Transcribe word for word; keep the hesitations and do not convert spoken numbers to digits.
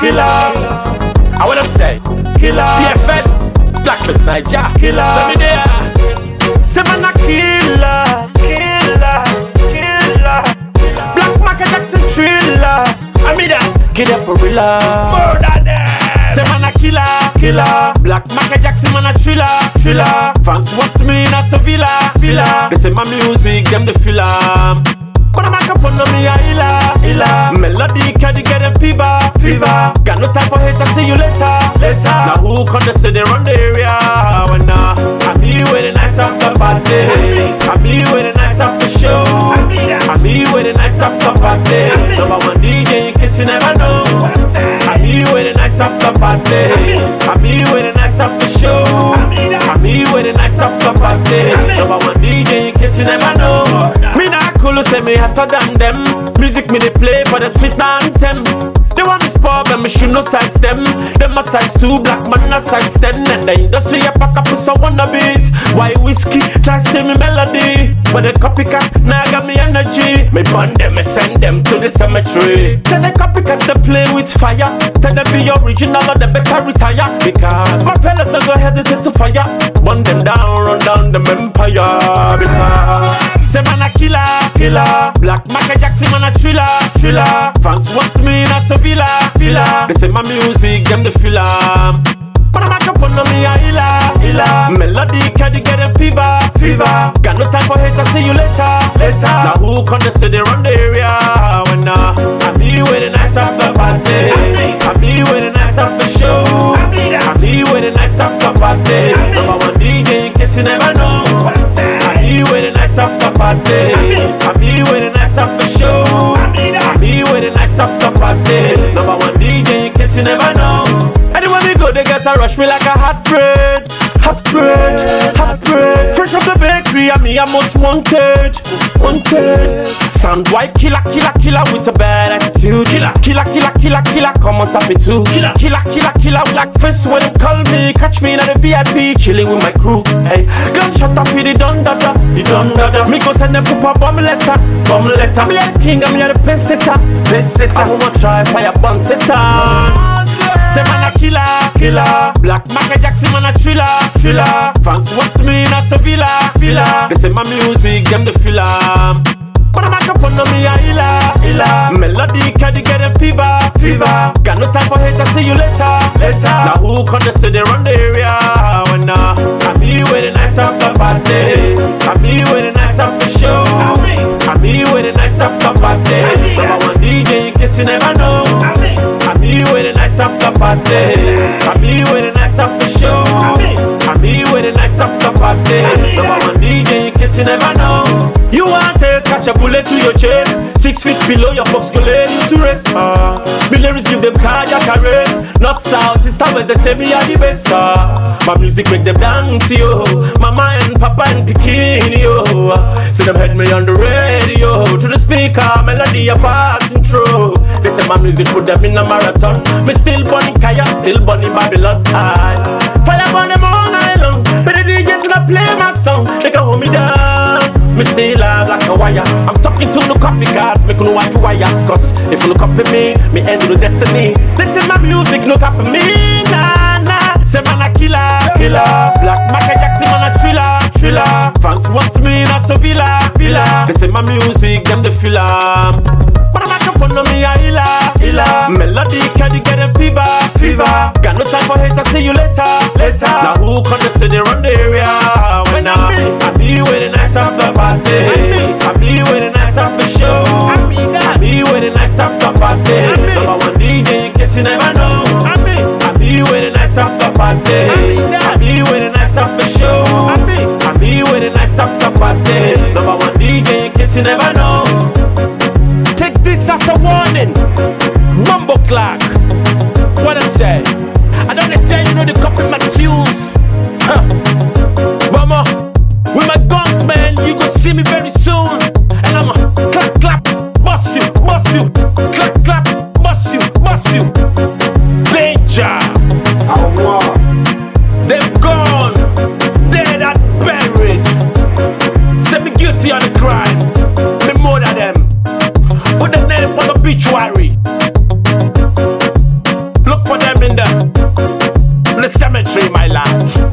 killer. I what I'm say, killer. B F N, Black Miss Niger, killer. Send me there. Say man a killer, killer, killer. Black Michael Jackson thriller. I mean that, get up for real. Murder them. Say man a killer, killer. Black Michael Jackson man a thriller, thriller. Fans want me in a Sevilla, villa. They say my music, them the film. But I'm up on me a illa, illa. Melody can get a fever, fever. Got no time for haters, see you later, later. Now who can they say they run the area? When now, I'm here with the nice after party. I'm here with the nice after show. I'm here with the nice after party. Number one D J in case you never know. I'm here with the nice after party. I'm here with the nice after show. I'm here with the nice after party. Number one D J in case you never know. Me not cool, say me hotter than them. Music me they play for them sweet anthem. They want me sport, but me should no size them. Them a size two, black man a size ten. And the industry a pack up with some wannabes. Why whiskey, try steal me melody. But the copycat, now got me energy. Me burn them, me send them to the cemetery. Tell the copycats they play with fire. Tell them be original or they better retire. Because my fellas don't go hesitate to fire. Burn them down, run down them empire. Because say man a killer, killer. Black Michael Jackson man a thriller, thriller. Fans want me in a Sevilla, villa. They say my music, them the film. But I'm up on me a illa, illa. Melody can get a fever, fever. Got no time for haters, see you later, later. Now who can they say they run the area? When now, I'm here with the nice after party. I'm here with the nice after show. I'm here with the nice after party. Number one D J in case you never know. I'm here with the nice after party. I'm here with the nice after show. I'm here with the nice after party. Number one D J in case you never know. Anywhere we go, they guys a rush me like a hot bread, hot bread, hot bread. Fresh from the bakery, and me a most wanted, wanted. Sound white killer, killer, killer with a bad attitude. Killer, killer, killer, killer, killer, come on top me too. Killer, killer, killer, killer, black face when they call me. Catch me in the V I P, chilling with my crew. Hey, gunshot up with the dun da da, the dun da da. Me go send them pop a bomb letter, bomb letter. Me a the king, and me a the pace setter, pace setter. I wanna try fire bomb setter. Say man a killer, killer. Black Michael Jackson man a thriller, thriller. Fans want me in a Sevilla, villa. They say my music, them the film. But I'm up on me a illa, illa. Melody can get a fever, fever. Got no time for haters, see you later, later. Now who can they say they run the area? When now, I'm here with the nice after party. I'm here with the nice after show. I'm here with the nice after party. Number one D J in case you never know. I'm here with a nice after party. I'm here with a nice after show. I'm here with a nice after party. Number one D J in case you never know. You want to catch a bullet to your chest. Six feet below your box, go lay you to rest. Uh, Millionaires give them cardiac arrest. Not south, it's time as they say me are the best. Uh, my music make them dance, yo. Mama and papa and Pekin, yo. So them head me on the radio. To the speaker, melody a passing through. They say my music put them in a marathon. Me still burning Kaya, still burning Babylon. Aye. Fire burn them all night long. But the D J to not play my song. They can hold me down. Me still live like a wire. I'm talking to the copycats, make no white wire. Cause if you look up at me, me end with destiny. They say my music look up at me, nah, nah. Say man a killer, killer. Black Michael Jackson man a thriller, thriller. Fans want me in a Sevilla, villa. They say my music, them the film. But I'm up on me a illa, illa. Melody can get a fever, fever. Got no time for haters, see you later, later. Now who can they say they run the area? When I'm I'm here with a nice after party. I'm here with a nice after show. I'm here with a nice after party. Number one D J in case you never know. I'm here with a nice after party. I'm here with a nice after show. I'm here with a nice after party. Number one D J in case you never know. Take this as a warning. Mumbo clock. What I'm saying? I don't tell you, know the copy my tunes. Huh. Mama, with my guns, man, you gon' see me very soon. And I'ma clap, clap, bust you, bust you. Clap, clap, bust you, bust you. Danger. They're gone, dead and buried. Say me guilty on the crime. Me murder them. Put the name for the obituary. the cemetery, my lad.